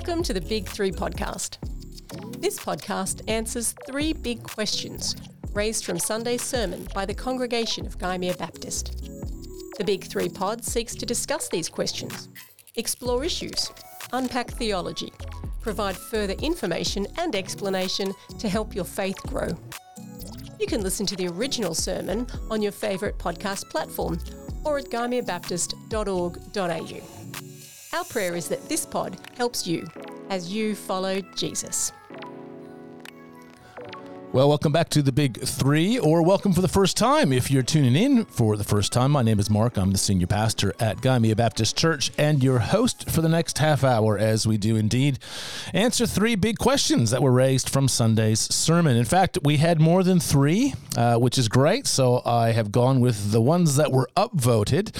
Welcome to the Big Three podcast. This podcast answers three big questions raised from Sunday's sermon by the congregation of Gymea Baptist. The Big Three pod seeks to discuss these questions, explore issues, unpack theology, provide further information and explanation to help your faith grow. You can listen to the original sermon on your favourite podcast platform or at gymeabaptist.org.au. Our prayer is that this pod helps you as you follow Jesus. Well, welcome back to the Big Three, or welcome for the first time. If you're tuning in for the first time, my name is Mark. I'm the senior pastor at Gymea Baptist Church and your host for the next half hour as we do indeed answer three big questions that were raised from Sunday's sermon. In fact, we had more than three, which is great. So I have gone with the ones that were upvoted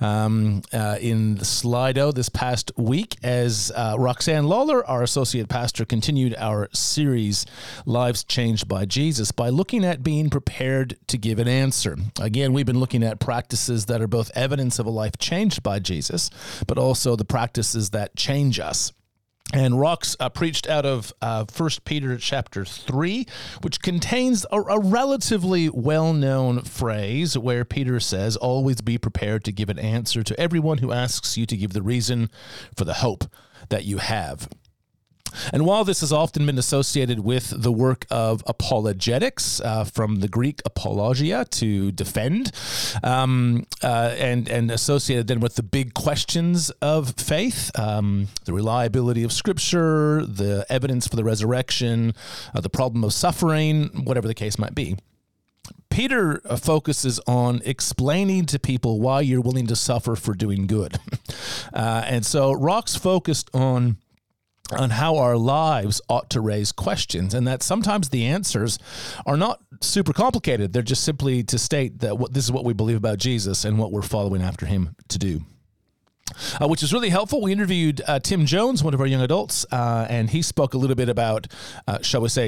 in Slido this past week as Roxanne Lawler, our associate pastor, continued our series, Lives Changed by Jesus, by looking at being prepared to give an answer. Again, we've been looking at practices that are both evidence of a life changed by Jesus, but also the practices that change us. And Rox preached out of 1 Peter chapter 3, which contains a relatively well-known phrase where Peter says, always be prepared to give an answer to everyone who asks you to give the reason for the hope that you have. And while this has often been associated with the work of apologetics, from the Greek apologia, to defend, and associated then with the big questions of faith, the reliability of Scripture, the evidence for the resurrection, the problem of suffering, whatever the case might be, Peter focuses on explaining to people why you're willing to suffer for doing good. And so Rox focused on how our lives ought to raise questions, and that sometimes the answers are not super complicated. They're just simply to state that this is what we believe about Jesus and what we're following after him to do. Which is really helpful. We interviewed Tim Jones, one of our young adults, and he spoke a little bit about, shall we say,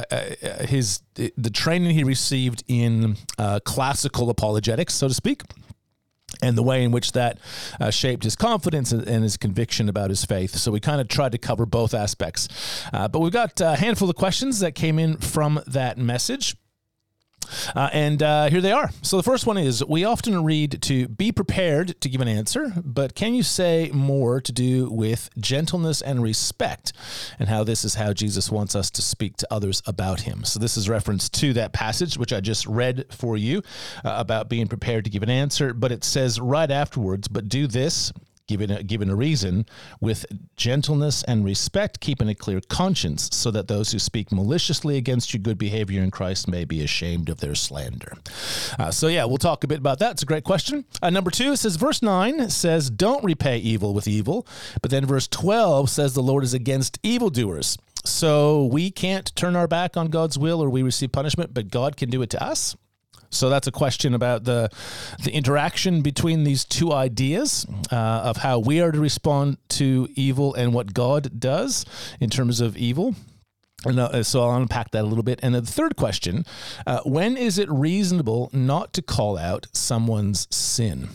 the training he received in classical apologetics, so to speak, and the way in which that shaped his confidence and his conviction about his faith. So we kind of tried to cover both aspects. But we've got a handful of questions that came in from that message. And here they are. So the first one is, we often read to be prepared to give an answer, but can you say more to do with gentleness and respect, and how this is how Jesus wants us to speak to others about him? So this is reference to that passage, which I just read for you, about being prepared to give an answer, but it says right afterwards, but do this, given a reason, with gentleness and respect, keeping a clear conscience, so that those who speak maliciously against your good behavior in Christ may be ashamed of their slander. So we'll talk a bit about that. It's a great question. Number 2, it says, verse 9 says, don't repay evil with evil. But then verse 12 says the Lord is against evildoers. So we can't turn our back on God's will or we receive punishment, but God can do it to us. So that's a question about the interaction between these two ideas of how we are to respond to evil and what God does in terms of evil. And so I'll unpack that a little bit. And the third question, when is it reasonable not to call out someone's sin?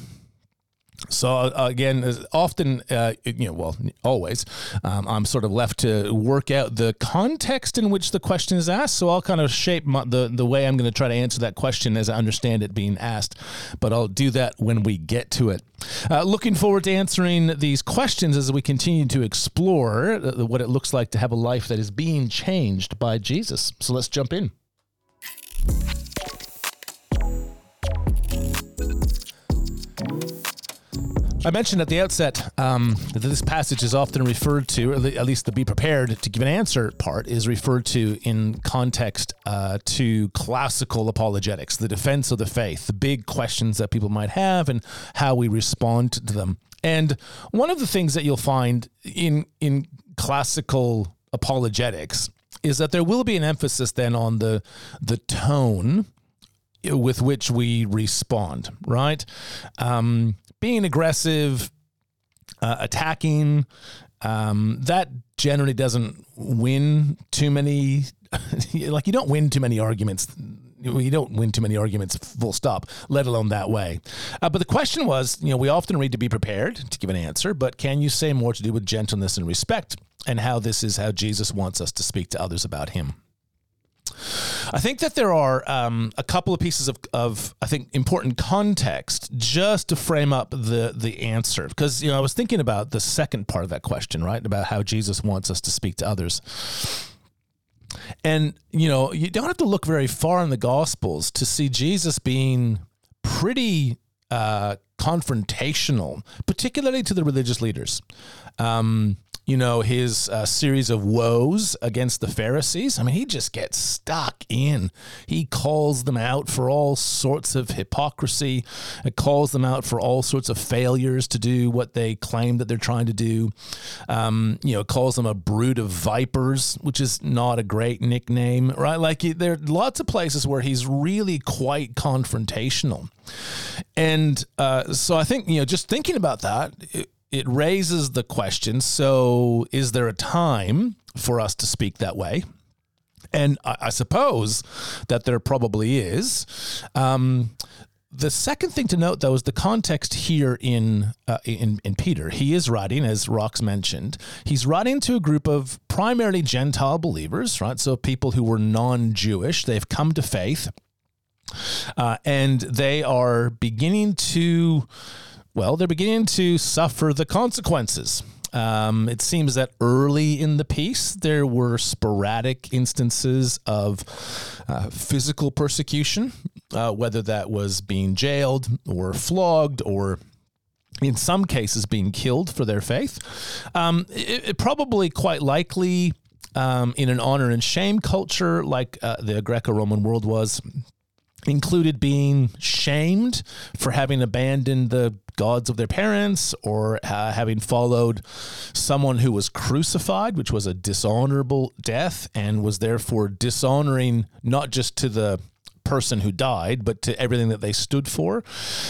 So again, often, always, I'm sort of left to work out the context in which the question is asked. So I'll kind of shape the way I'm going to try to answer that question as I understand it being asked. But I'll do that when we get to it. Looking forward to answering these questions as we continue to explore what it looks like to have a life that is being changed by Jesus. So let's jump in. I mentioned at the outset that this passage is often referred to, or at least the be prepared to give an answer part is referred to in context to classical apologetics, the defense of the faith, the big questions that people might have and how we respond to them. And one of the things that you'll find in classical apologetics is that there will be an emphasis then on the tone with which we respond, right? Being aggressive, attacking, that generally doesn't win too many, you don't win too many arguments. You don't win too many arguments, full stop, let alone that way. But the question was, we often read to be prepared to give an answer, but can you say more to do with gentleness and respect? and how this is how Jesus wants us to speak to others about him. I think that there are a couple of pieces of I think important context just to frame up the answer, because I was thinking about the second part of that question, right, about how Jesus wants us to speak to others. And you don't have to look very far in the Gospels to see Jesus being pretty confrontational, particularly to the religious leaders. His series of woes against the Pharisees. I mean, he just gets stuck in. He calls them out for all sorts of hypocrisy. It calls them out for all sorts of failures to do what they claim that they're trying to do. Calls them a brood of vipers, which is not a great nickname, right? Like there are lots of places where he's really quite confrontational. And so I think, just thinking about that, it raises the question, so is there a time for us to speak that way? And I suppose that there probably is. The second thing to note, though, is the context here in Peter. He is writing, as Rox mentioned, he's writing to a group of primarily Gentile believers, right? So people who were non-Jewish. They've come to faith, and they are beginning to suffer the consequences. It seems that early in the piece, there were sporadic instances of physical persecution, whether that was being jailed or flogged or in some cases being killed for their faith. It probably quite likely in an honor and shame culture like the Greco-Roman world was, included being shamed for having abandoned the gods of their parents or having followed someone who was crucified, which was a dishonorable death and was therefore dishonoring not just to the person who died, but to everything that they stood for.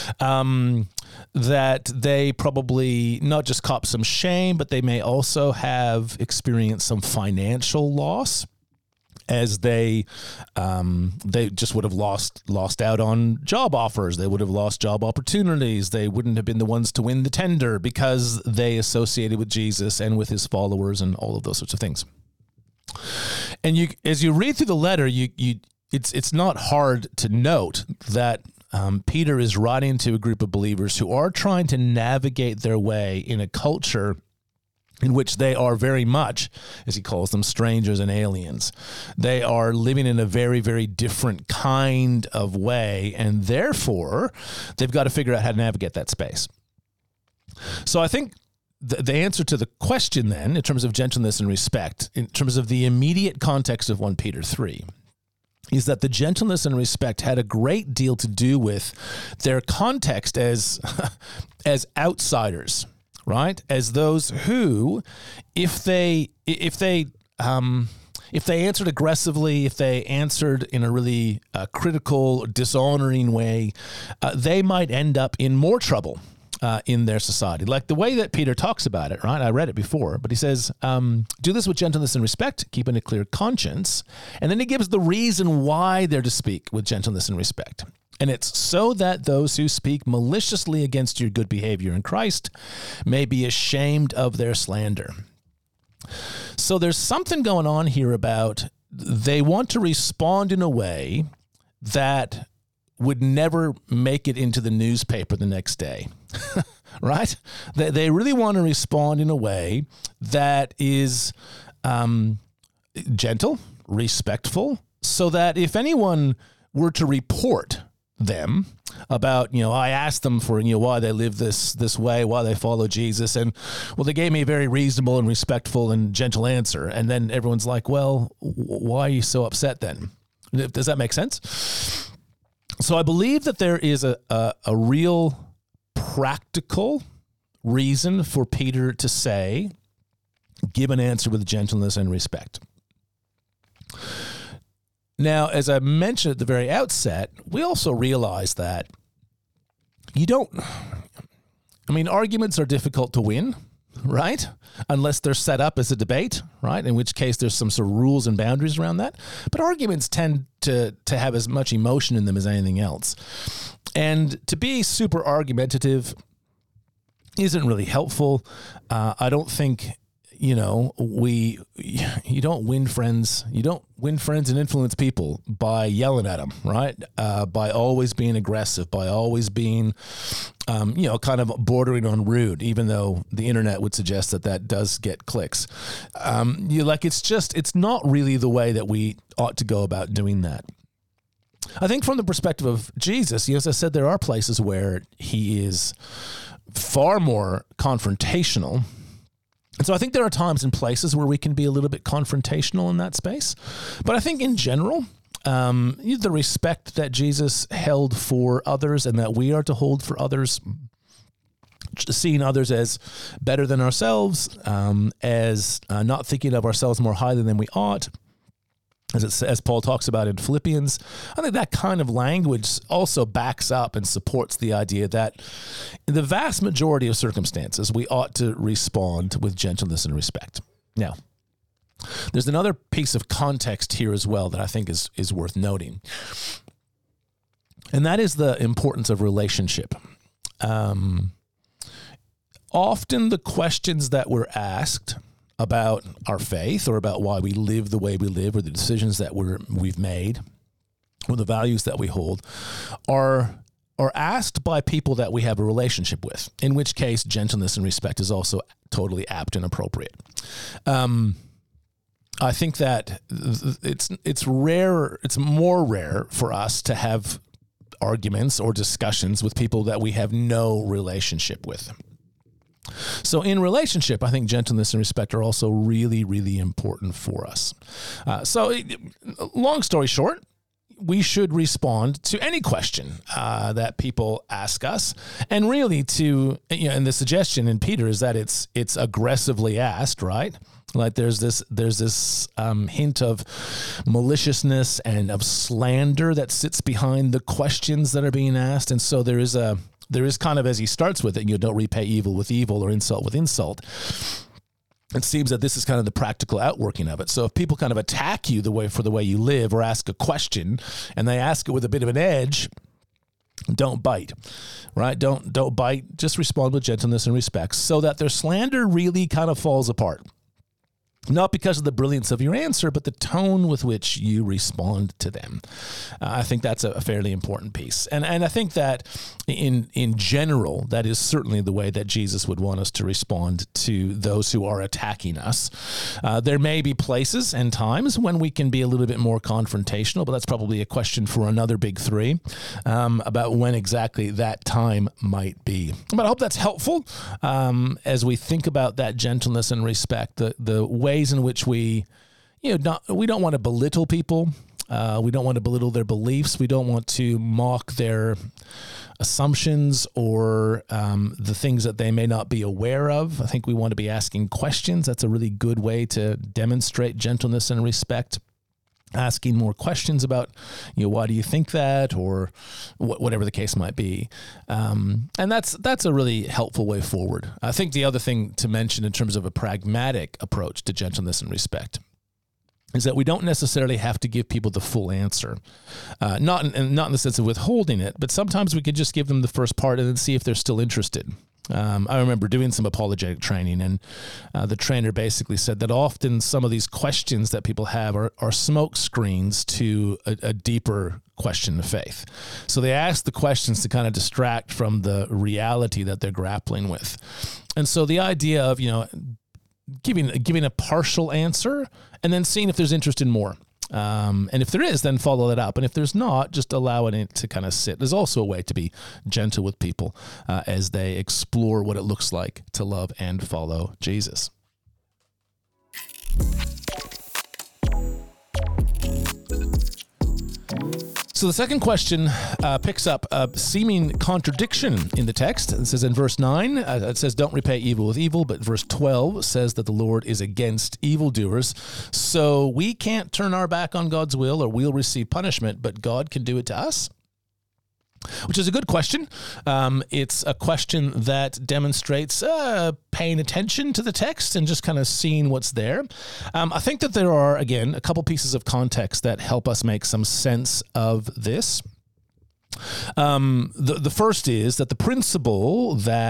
That they probably not just cop some shame, but they may also have experienced some financial loss, as they just would have lost out on job offers. They would have lost job opportunities. They wouldn't have been the ones to win the tender because they associated with Jesus and with his followers and all of those sorts of things. And as you read through the letter, it's not hard to note that Peter is writing to a group of believers who are trying to navigate their way in a culture in which they are very much, as he calls them, strangers and aliens. They are living in a very, very different kind of way, and therefore, they've got to figure out how to navigate that space. So I think the answer to the question then, in terms of gentleness and respect, in terms of the immediate context of 1 Peter 3, is that the gentleness and respect had a great deal to do with their context as outsiders, right? As those who, if they answered aggressively, if they answered in a really critical, dishonoring way, they might end up in more trouble in their society. Like the way that Peter talks about it, right? I read it before, but he says, do this with gentleness and respect, keeping a clear conscience. And then he gives the reason why they're to speak with gentleness and respect. And it's so that those who speak maliciously against your good behavior in Christ may be ashamed of their slander. So there's something going on here about they want to respond in a way that would never make it into the newspaper the next day, right? They really want to respond in a way that is gentle, respectful, so that if anyone were to report them about, I asked them for, why they live this way, why they follow Jesus. And they gave me a very reasonable and respectful and gentle answer. And then everyone's like, well, why are you so upset then? Does that make sense? So I believe that there is a real practical reason for Peter to say, give an answer with gentleness and respect. Now, as I mentioned at the very outset, we also realize that arguments are difficult to win, right? Unless they're set up as a debate, right? In which case there's some sort of rules and boundaries around that. But arguments tend to have as much emotion in them as anything else. And to be super argumentative isn't really helpful. I don't think you don't win friends. You don't win friends and influence people by yelling at them, right? By always being aggressive, by always being, kind of bordering on rude, even though the internet would suggest that does get clicks. It's not really the way that we ought to go about doing that. I think from the perspective of Jesus, as I said, there are places where he is far more confrontational. And so I think there are times and places where we can be a little bit confrontational in that space. But I think in general, the respect that Jesus held for others and that we are to hold for others, seeing others as better than ourselves, as not thinking of ourselves more highly than we ought, as Paul talks about in Philippians, I think that kind of language also backs up and supports the idea that in the vast majority of circumstances, we ought to respond with gentleness and respect. Now, there's another piece of context here as well that I think is worth noting, and that is the importance of relationship. Often the questions that we're asked about our faith or about why we live the way we live or the decisions that we've made or the values that we hold are asked by people that we have a relationship with, in which case gentleness and respect is also totally apt and appropriate. I think that it's more rare for us to have arguments or discussions with people that we have no relationship with. So in relationship, I think gentleness and respect are also really, really important for us. Long story short, we should respond to any question that people ask us, and really and the suggestion in Peter is that it's aggressively asked, right? Like there's this hint of maliciousness and of slander that sits behind the questions that are being asked, and so there is kind of, as he starts with it, don't repay evil with evil or insult with insult. It seems that this is kind of the practical outworking of it. So if people kind of attack you for the way you live or ask a question and they ask it with a bit of an edge, don't bite, right? Don't bite. Just respond with gentleness and respect so that their slander really kind of falls apart. Not because of the brilliance of your answer, but the tone with which you respond to them. I think that's a fairly important piece. And I think that in general, that is certainly the way that Jesus would want us to respond to those who are attacking us. There may be places and times when we can be a little bit more confrontational, but that's probably a question for another big three about when exactly that time might be. But I hope that's helpful as we think about that gentleness and respect, the ways in which we don't want to belittle people. We don't want to belittle their beliefs. We don't want to mock their assumptions or the things that they may not be aware of. I think we want to be asking questions. That's a really good way to demonstrate gentleness and respect. Asking more questions about, why do you think that, or whatever the case might be. And that's a really helpful way forward. I think the other thing to mention in terms of a pragmatic approach to gentleness and respect is that we don't necessarily have to give people the full answer. Not in the sense of withholding it, but sometimes we could just give them the first part and then see if they're still interested. I remember doing some apologetic training, and the trainer basically said that often some of these questions that people have are smoke screens to a deeper question of faith. So they ask the questions to kind of distract from the reality that they're grappling with. And so the idea of, giving a partial answer and then seeing if there's interest in more. And if there is, then follow that up. And if there's not, just allowing it to kind of sit. There's also a way to be gentle with people as they explore what it looks like to love and follow Jesus. So the second question picks up a seeming contradiction in the text. It says in verse 9, it says, don't repay evil with evil, but verse 12 says that the Lord is against evildoers. So we can't turn our back on God's will or we'll receive punishment, but God can do it to us? Which is a good question. It's a question that demonstrates paying attention to the text and just kind of seeing what's there. I think that there are, again, a couple pieces of context that help us make some sense of this. The first is that the principle that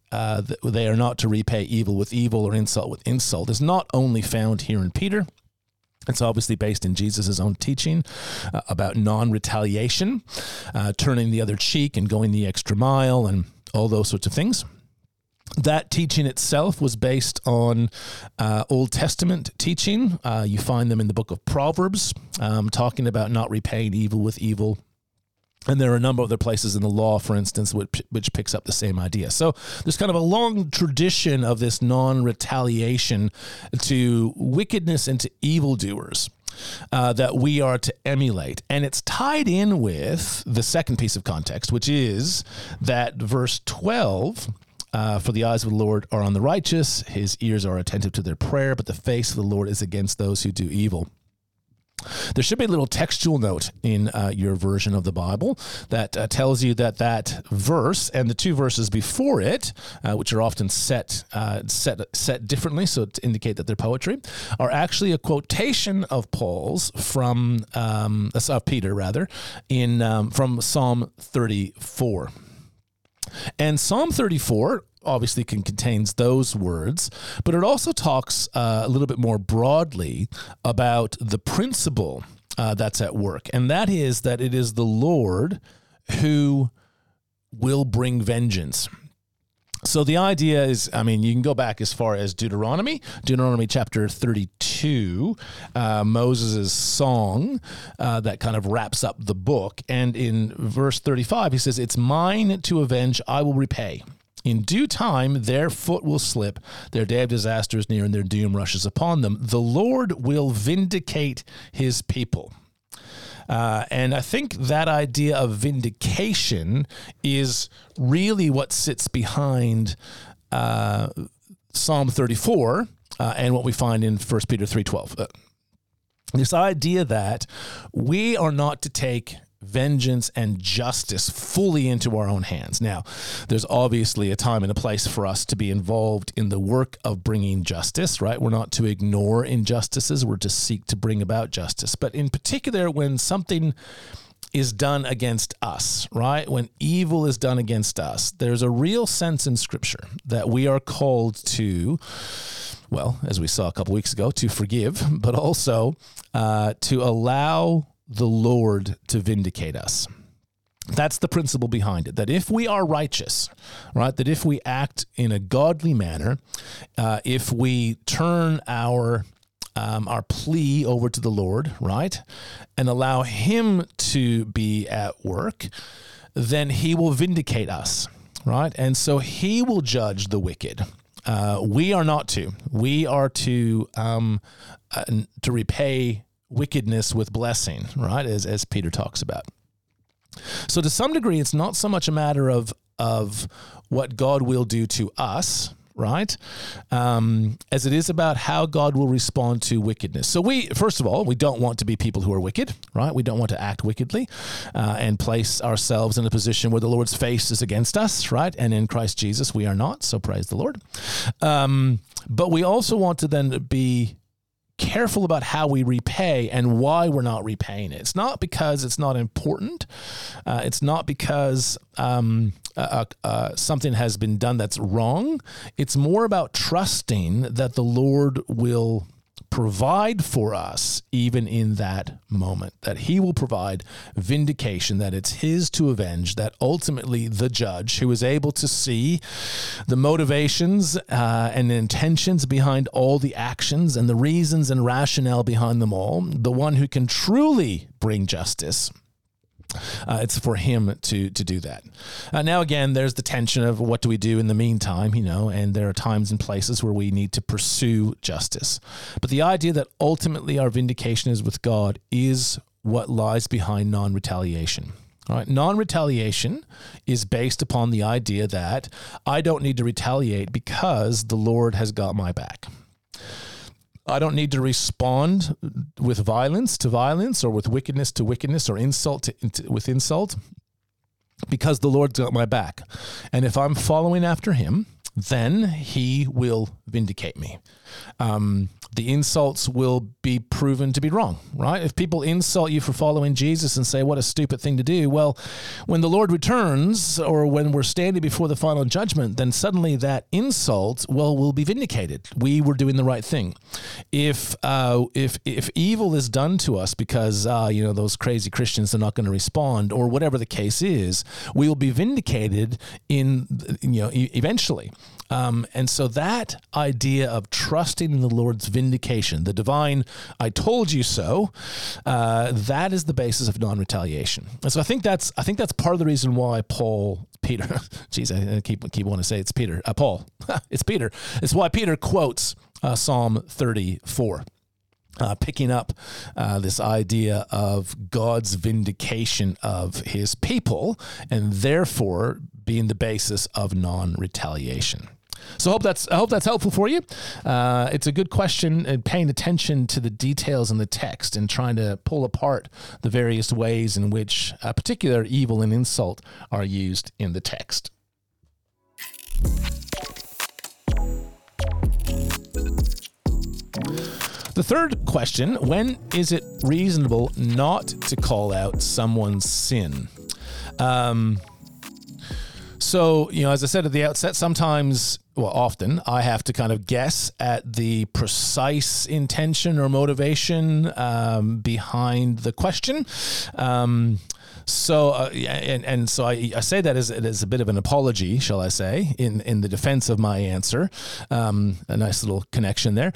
they are not to repay evil with evil or insult with insult is not only found here in Peter. It's obviously based in Jesus' own teaching about non-retaliation, turning the other cheek and going the extra mile and all those sorts of things. That teaching itself was based on Old Testament teaching. You find them in the book of Proverbs, talking about not repaying evil with evil. And there are a number of other places in the law, for instance, which picks up the same idea. So there's kind of a long tradition of this non-retaliation to wickedness and to evildoers that we are to emulate. And it's tied in with the second piece of context, which is that verse 12, for the eyes of the Lord are on the righteous, his ears are attentive to their prayer, but the face of the Lord is against those who do evil. There should be a little textual note in your version of the Bible that tells you that verse and the two verses before it, which are often set differently, so to indicate that they're poetry, are actually a quotation of Paul's from Peter rather, from Psalm 34. And Psalm 34 obviously contains those words, but it also talks a little bit more broadly about the principle that's at work, and that is that it is the Lord who will bring vengeance. So the idea is, you can go back as far as Deuteronomy chapter 32, Moses' song that kind of wraps up the book. And in verse 35, he says, "It's mine to avenge, I will repay. In due time, their foot will slip, their day of disaster is near, and their doom rushes upon them. The Lord will vindicate his people." And I think that idea of vindication is really what sits behind Psalm 34 and what we find in 1 Peter 3:12. This idea that we are not to take vengeance and justice fully into our own hands. Now, there's obviously a time and a place for us to be involved in the work of bringing justice, right? We're not to ignore injustices. We're to seek to bring about justice. But in particular, when something is done against us, right? When evil is done against us, there's a real sense in Scripture that we are called to, well, as we saw a couple weeks ago, to forgive, but also to allow the Lord to vindicate us. That's the principle behind it, that if we are righteous, right, that if we act in a godly manner, if we turn our plea over to the Lord, right, and allow him to be at work, then he will vindicate us, right? And so he will judge the wicked. We are not to. We are to repay wickedness with blessing, right, as Peter talks about. So to some degree, it's not so much a matter of what God will do to us, right, as it is about how God will respond to wickedness. So first of all, we don't want to be people who are wicked, right? We don't want to act wickedly and place ourselves in a position where the Lord's face is against us, right? And in Christ Jesus, we are not, so praise the Lord. But we also want to then be careful about how we repay and why we're not repaying it. It's not because it's not important. It's not because something has been done that's wrong. It's more about trusting that the Lord will provide for us even in that moment, that he will provide vindication, that it's his to avenge, that ultimately the judge who is able to see the motivations and intentions behind all the actions and the reasons and rationale behind them all, the one who can truly bring justice, it's for him to do that. Now, again, there's the tension of what do we do in the meantime, and there are times and places where we need to pursue justice. But the idea that ultimately our vindication is with God is what lies behind non-retaliation. All right? Non-retaliation is based upon the idea that I don't need to retaliate because the Lord has got my back. I don't need to respond with violence to violence or with wickedness to wickedness or insult with insult because the Lord's got my back. And if I'm following after him, then he will vindicate me. the insults will be proven to be wrong, right? If people insult you for following Jesus and say, what a stupid thing to do, well, when the Lord returns or when we're standing before the final judgment, then suddenly that insult, will be vindicated. We were doing the right thing. If evil is done to us because, those crazy Christians are not going to respond or whatever the case is, we will be vindicated eventually. And so that idea of trusting in the Lord's vindication, the divine, I told you so, that is the basis of non-retaliation. And so I think that's part of the reason why Peter, geez, I keep wanting to say it's Peter, Paul, it's Peter. It's why Peter quotes Psalm 34. Picking up this idea of God's vindication of his people and therefore being the basis of non-retaliation. So I hope that's helpful for you. It's a good question, and paying attention to the details in the text and trying to pull apart the various ways in which particular evil and insult are used in the text. The third question, when is it reasonable not to call out someone's sin? So, as I said at the outset, often I have to kind of guess at the precise intention or motivation behind the question. So I say that as a bit of an apology, shall I say, in the defense of my answer. A nice little connection there.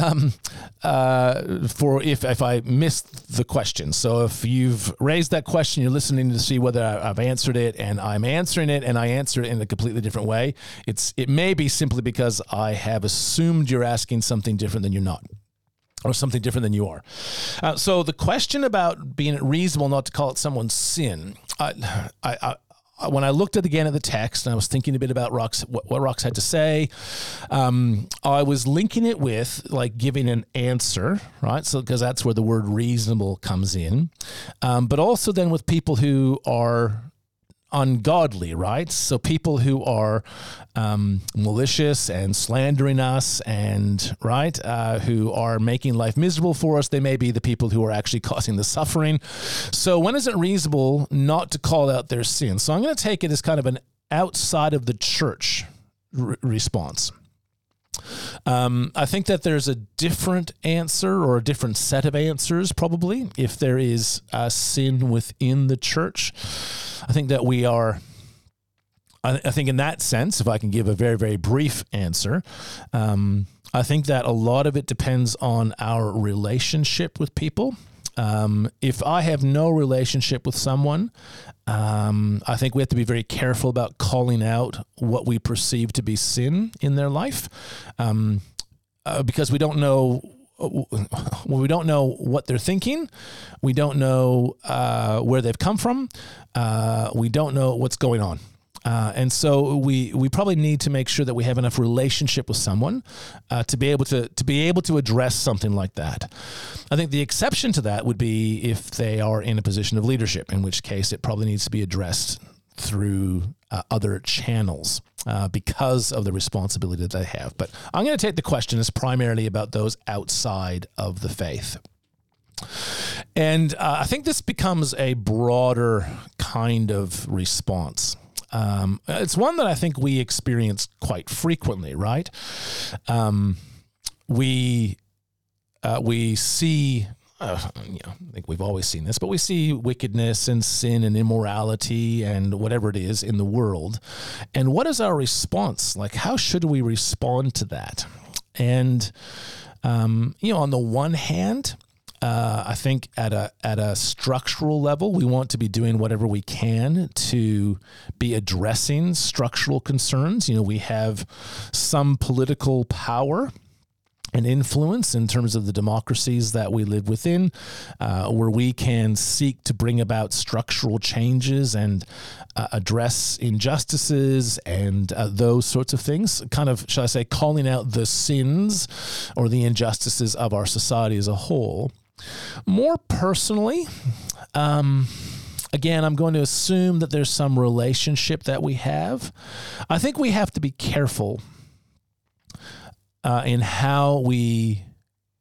For if I missed the question. So if you've raised that question, you're listening to see whether I've answered it, and I'm answering it, and I answered it in a completely different way. It may be simply because I have assumed you're asking something different than you're not, or something different than you are. So the question about being reasonable not to call it someone's sin, when I looked again at the text and I was thinking a bit about what Rox had to say, I was linking it with like giving an answer, right? So because that's where the word reasonable comes in, but also then with people who are ungodly, right? So people who are malicious and slandering us and, right, who are making life miserable for us. They may be the people who are actually causing the suffering. So when is it reasonable not to call out their sin? So I'm going to take it as kind of an outside of the church response. I think that there's a different answer or a different set of answers probably if there is a sin within the church. I think that I think in that sense, if I can give a very, very brief answer, I think that a lot of it depends on our relationship with people. If I have no relationship with someone, I think we have to be very careful about calling out what we perceive to be sin in their life, because we don't know. We don't know what they're thinking. We don't know where they've come from. We don't know what's going on. And so we probably need to make sure that we have enough relationship with someone to be able to address something like that. I think the exception to that would be if they are in a position of leadership, in which case it probably needs to be addressed through other channels because of the responsibility that they have. But I'm going to take the question as primarily about those outside of the faith. And I think this becomes a broader kind of response. It's one that I think we experience quite frequently, right? We see, I think we've always seen this, but we see wickedness and sin and immorality and whatever it is in the world. And what is our response? Like, how should we respond to that? And, on the one hand, I think at a structural level, we want to be doing whatever we can to be addressing structural concerns. We have some political power and influence in terms of the democracies that we live within, where we can seek to bring about structural changes and address injustices and those sorts of things, kind of, shall I say, calling out the sins or the injustices of our society as a whole. More personally, again, I'm going to assume that there's some relationship that we have. I think we have to be careful in how we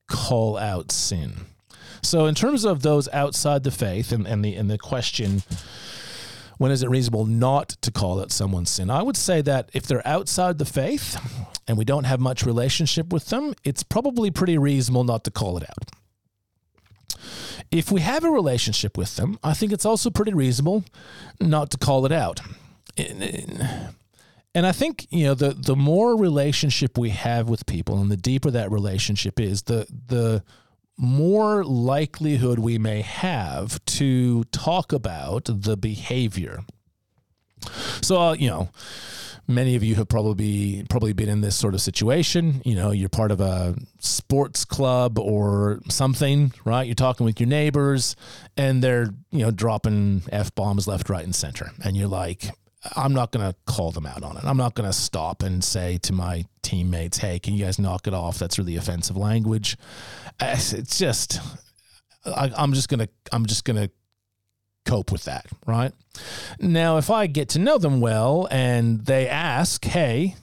call out sin. So in terms of those outside the faith and the question, when is it reasonable not to call out someone's sin? I would say that if they're outside the faith and we don't have much relationship with them, it's probably pretty reasonable not to call it out. If we have a relationship with them, I think it's also pretty reasonable not to call it out. And I think, the more relationship we have with people and the deeper that relationship is, the more likelihood we may have to talk about the behavior. So, many of you have probably been in this sort of situation. You're part of a sports club or something, right? You're talking with your neighbors and they're, dropping F-bombs left, right, and center. And you're like, I'm not going to call them out on it. I'm not going to stop and say to my teammates, hey, can you guys knock it off? That's really offensive language. It's just, I'm just going to cope with that, right? Now, if I get to know them well and they ask, hey,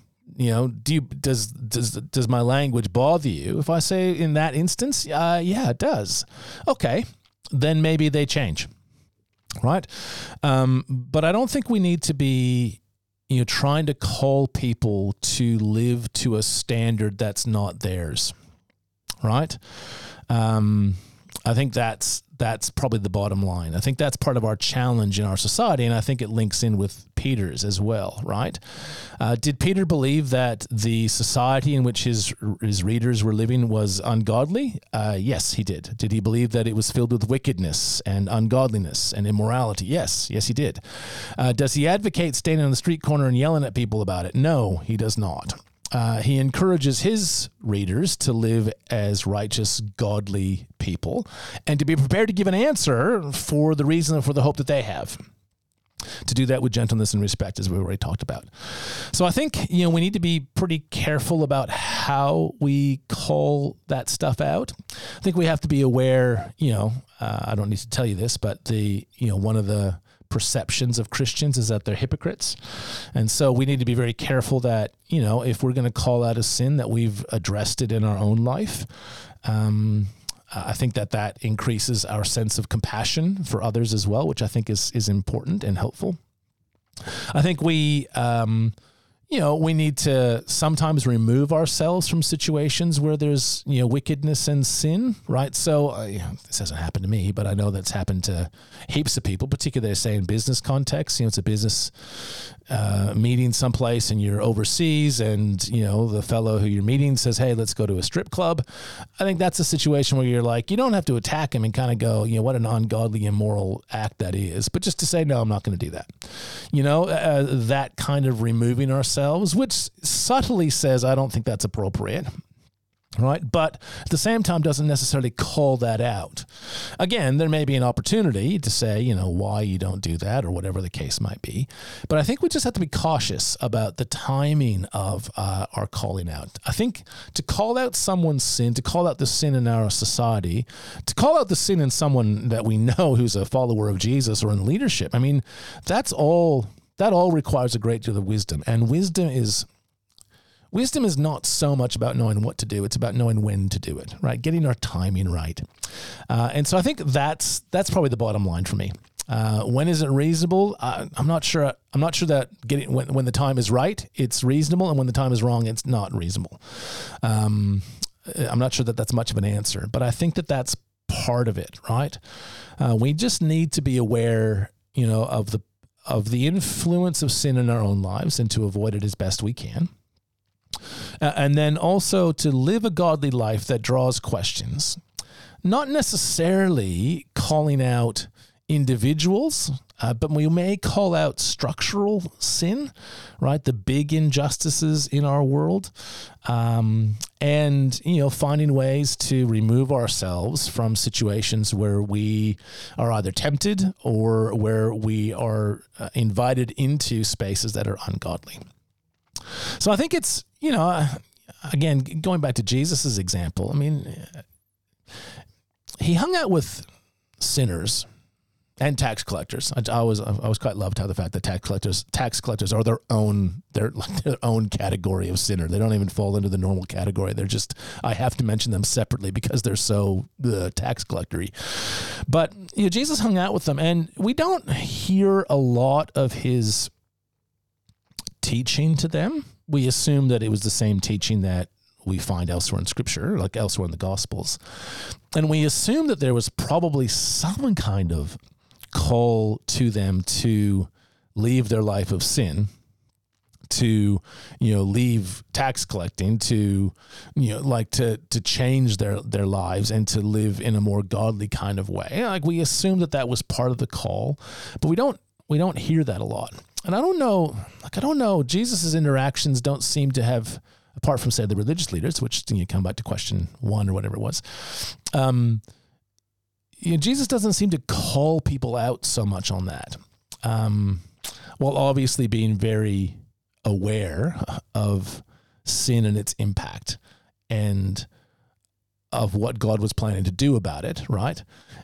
does my language bother you? If I say in that instance, yeah, it does. Okay, then maybe they change. Right. But I don't think we need to be, trying to call people to live to a standard that's not theirs. Right. I think that's probably the bottom line. I think that's part of our challenge in our society, and I think it links in with Peter's as well, right? Did Peter believe that the society in which his readers were living was ungodly? Yes, he did. Did he believe that it was filled with wickedness and ungodliness and immorality? Yes, he did. Does he advocate standing on the street corner and yelling at people about it? No, he does not. He encourages his readers to live as righteous, godly people and to be prepared to give an answer for the reason and for the hope that they have. To do that with gentleness and respect, as we already talked about. So I think, we need to be pretty careful about how we call that stuff out. I think we have to be aware, I don't need to tell you this, but one of the perceptions of Christians is that they're hypocrites. And so we need to be very careful that, if we're going to call out a sin, that we've addressed it in our own life. I think that increases our sense of compassion for others as well, which I think is important and helpful. I think we need to sometimes remove ourselves from situations where there's, wickedness and sin, right? So this hasn't happened to me, but I know that's happened to heaps of people, particularly say in business context. It's a business meeting someplace and you're overseas and, the fellow who you're meeting says, hey, let's go to a strip club. I think that's a situation where you're like, you don't have to attack him and kind of go, what an ungodly, immoral act that is. But just to say, no, I'm not going to do that. That kind of removing ourselves, which subtly says, I don't think that's appropriate. Right. But at the same time, doesn't necessarily call that out. Again, there may be an opportunity to say, why you don't do that or whatever the case might be. But I think we just have to be cautious about the timing of our calling out. I think to call out someone's sin, to call out the sin in our society, to call out the sin in someone that we know who's a follower of Jesus or in leadership, that all requires a great deal of wisdom. And wisdom is not so much about knowing what to do. It's about knowing when to do it, right? Getting our timing right. And so I think that's probably the bottom line for me. When is it reasonable? I'm not sure. I'm not sure that when the time is right, it's reasonable. And when the time is wrong, it's not reasonable. I'm not sure that that's much of an answer, but I think that that's part of it, right? We just need to be aware, of the influence of sin in our own lives and to avoid it as best we can. And then also to live a godly life that draws questions, not necessarily calling out individuals, but we may call out structural sin, right? The big injustices in our world, and, finding ways to remove ourselves from situations where we are either tempted or where we are invited into spaces that are ungodly. So I think it's, again, going back to Jesus's example, he hung out with sinners, and tax collectors. I always quite loved how the fact that tax collectors are their own category of sinner. They don't even fall into the normal category. They're just, I have to mention them separately because they're so tax collectory. But Jesus hung out with them, and we don't hear a lot of his teaching to them. We assume that it was the same teaching that we find elsewhere in Scripture, like elsewhere in the Gospels. And we assume that there was probably some kind of call to them to leave their life of sin, to leave tax collecting, to to change their lives and to live in a more godly kind of way. Like, we assume that was part of the call, but we don't hear that a lot. And I don't know, Jesus's interactions don't seem to have, apart from, say, the religious leaders, which you come back to question 1 or whatever it was, Jesus doesn't seem to call people out so much on that, while obviously being very aware of sin and its impact and of what God was planning to do about it, right?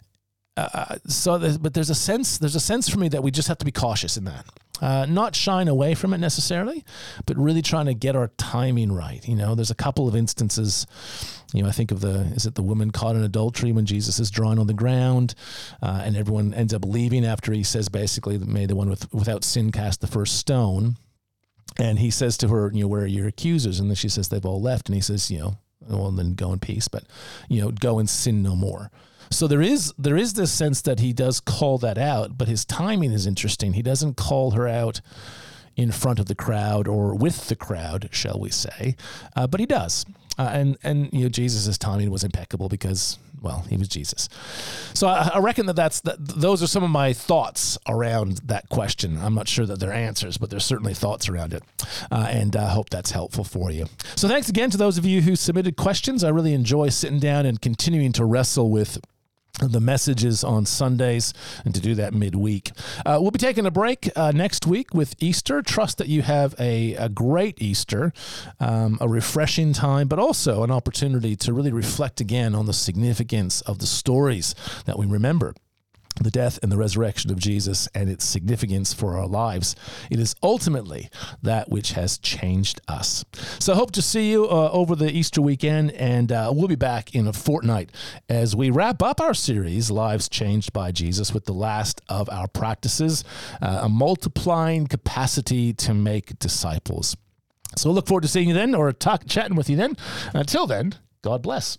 But there's a sense for me that we just have to be cautious in that. Not shying away from it necessarily, but really trying to get our timing right. There's a couple of instances, I think of the woman caught in adultery when Jesus is drawing on the ground, and everyone ends up leaving after he says, basically, may the one without sin cast the first stone. And he says to her, where are your accusers? And then she says, they've all left. And he says, well, then go in peace, but, go and sin no more. So there is this sense that he does call that out, but his timing is interesting. He doesn't call her out in front of the crowd or with the crowd, shall we say, but he does. And Jesus' timing was impeccable because, well, he was Jesus. So I reckon those are some of my thoughts around that question. I'm not sure that they're answers, but there's certainly thoughts around it. And I hope that's helpful for you. So thanks again to those of you who submitted questions. I really enjoy sitting down and continuing to wrestle with the messages on Sundays, and to do that midweek. We'll be taking a break next week with Easter. Trust that you have a great Easter, a refreshing time, but also an opportunity to really reflect again on the significance of the stories that we remember. The death and the resurrection of Jesus and its significance for our lives. It is ultimately that which has changed us. So I hope to see you over the Easter weekend, and we'll be back in a fortnight as we wrap up our series, Lives Changed by Jesus, with the last of our practices, a multiplying capacity to make disciples. So I look forward to seeing you then, or chatting with you then. Until then, God bless.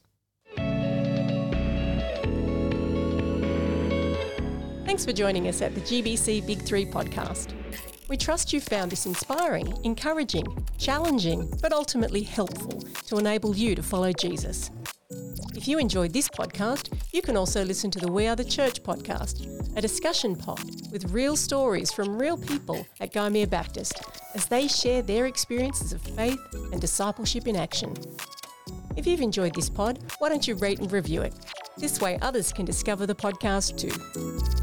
Thanks for joining us at the GBC Big 3 podcast. We trust you found this inspiring, encouraging, challenging, but ultimately helpful to enable you to follow Jesus. If you enjoyed this podcast, you can also listen to the We Are the Church podcast, a discussion pod with real stories from real people at Gymea Baptist as they share their experiences of faith and discipleship in action. If you've enjoyed this pod, why don't you rate and review it? This way others can discover the podcast too.